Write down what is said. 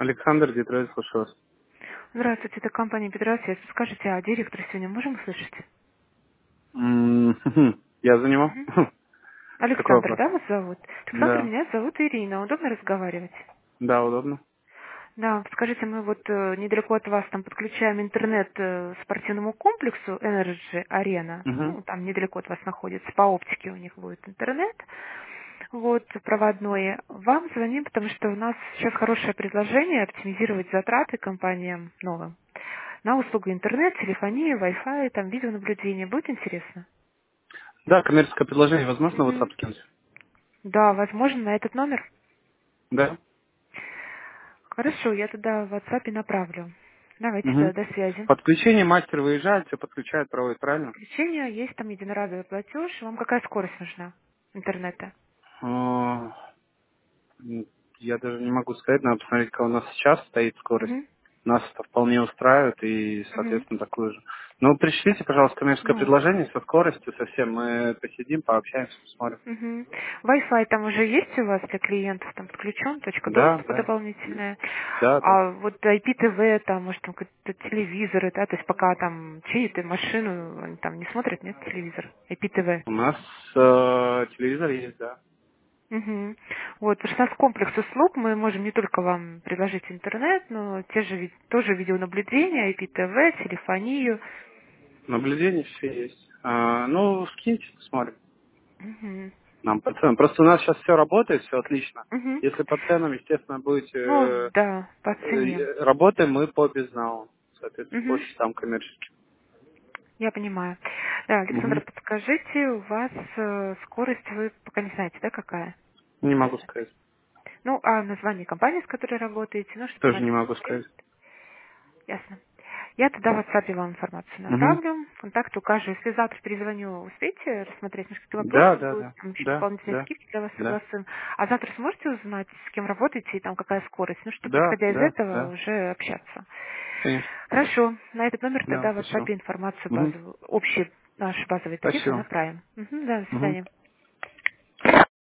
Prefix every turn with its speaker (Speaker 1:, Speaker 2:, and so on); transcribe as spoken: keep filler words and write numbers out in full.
Speaker 1: Александр, Детройт, слушаю вас.
Speaker 2: Здравствуйте, это компания Петросвет. Скажите, а директора сегодня можем услышать?
Speaker 1: М, Я за него.
Speaker 2: Мгм.
Speaker 1: Какой
Speaker 2: Александр,
Speaker 1: вопрос?
Speaker 2: да, вас зовут? Александр,
Speaker 1: Да.
Speaker 2: меня зовут Ирина. Удобно разговаривать?
Speaker 1: Да, удобно.
Speaker 2: Да, скажите, мы вот э, недалеко от вас там подключаем интернет э, спортивному комплексу Energy Arena.
Speaker 1: Угу.
Speaker 2: Ну, там недалеко от вас находится, по оптике у них будет интернет. Вот, проводной. Вам звоним, потому что у нас сейчас хорошее предложение оптимизировать затраты компаниям новым на услугу интернет, телефонии, Wi-Fi, там видеонаблюдение. Будет интересно?
Speaker 1: Да, коммерческое предложение возможно вот
Speaker 2: Мгм.
Speaker 1: скинуть?
Speaker 2: Да, возможно, на этот номер.
Speaker 1: Да.
Speaker 2: Хорошо, я тогда в WhatsApp направлю. Давайте,
Speaker 1: Угу.
Speaker 2: да, до связи.
Speaker 1: Подключение мастер выезжает, все подключает, проводит, правильно?
Speaker 2: Подключение, есть там единоразовый платеж. Вам какая скорость нужна интернета?
Speaker 1: А, м, Я даже не могу сказать, надо посмотреть, какая у нас сейчас стоит скорость.
Speaker 2: Угу.
Speaker 1: Нас это вполне устраивает и,
Speaker 2: Угу.
Speaker 1: соответственно, такую же. Ну, пришлите, пожалуйста, коммерческое
Speaker 2: Ну,
Speaker 1: предложение со скоростью совсем. Мы посидим, пообщаемся, посмотрим.
Speaker 2: угу. Wi-Fi там уже есть у вас для клиентов, там подключен, точка
Speaker 1: Да,
Speaker 2: доступа
Speaker 1: да.
Speaker 2: дополнительная.
Speaker 1: Да, да.
Speaker 2: А вот ай пи ти ви, там, может, там какие-то телевизоры, да, то есть пока там чьи-то машину, они там не смотрят, нет, телевизор, ай пи ти ви.
Speaker 1: У нас э, телевизор есть, да.
Speaker 2: Мгм. Вот, потому что у нас комплекс услуг, мы можем не только вам предложить интернет, но те же, ви- тоже видеонаблюдение, ай пи ти ви, телефонию.
Speaker 1: Наблюдение все есть. А, ну, скиньте, посмотрим.
Speaker 2: Мгм.
Speaker 1: Нам по ценам. Просто у нас сейчас все работает, все отлично.
Speaker 2: Мгм.
Speaker 1: Если по ценам, естественно, будете
Speaker 2: Ну,
Speaker 1: э,
Speaker 2: да, по цене.
Speaker 1: э, работаем мы по безналу. Соответственно, по
Speaker 2: Мгм.
Speaker 1: счетам коммерческим.
Speaker 2: Я понимаю. Да, Александр,
Speaker 1: Мгм.
Speaker 2: подскажите, у вас э, скорость, вы пока не знаете, да, какая?
Speaker 1: Не могу сказать.
Speaker 2: Ну, а название компании, с которой работаете, ну, чтобы
Speaker 1: Тоже
Speaker 2: знали,
Speaker 1: не
Speaker 2: как
Speaker 1: могу
Speaker 2: смотреть.
Speaker 1: сказать.
Speaker 2: Ясно. Я тогда в WhatsApp вам информацию
Speaker 1: Угу.
Speaker 2: направлю, контакт укажу. Если завтра перезвоню, успеете рассмотреть, может, какие-то
Speaker 1: Да,
Speaker 2: вопросы
Speaker 1: да,
Speaker 2: будут,
Speaker 1: да.
Speaker 2: там еще
Speaker 1: Да,
Speaker 2: дополнительные
Speaker 1: да,
Speaker 2: скидки для вас
Speaker 1: да.
Speaker 2: согласуем. А завтра сможете узнать, с кем работаете и там какая скорость, ну, чтобы,
Speaker 1: Да,
Speaker 2: исходя из
Speaker 1: да,
Speaker 2: этого,
Speaker 1: да.
Speaker 2: уже общаться.
Speaker 1: Конечно.
Speaker 2: Хорошо, на этот номер
Speaker 1: Да,
Speaker 2: тогда в
Speaker 1: спасибо.
Speaker 2: WhatsApp информацию
Speaker 1: Угу.
Speaker 2: базовую, общие наши базовые тарифы
Speaker 1: Спасибо.
Speaker 2: направим. Мгм, да, до
Speaker 1: Угу.
Speaker 2: свидания.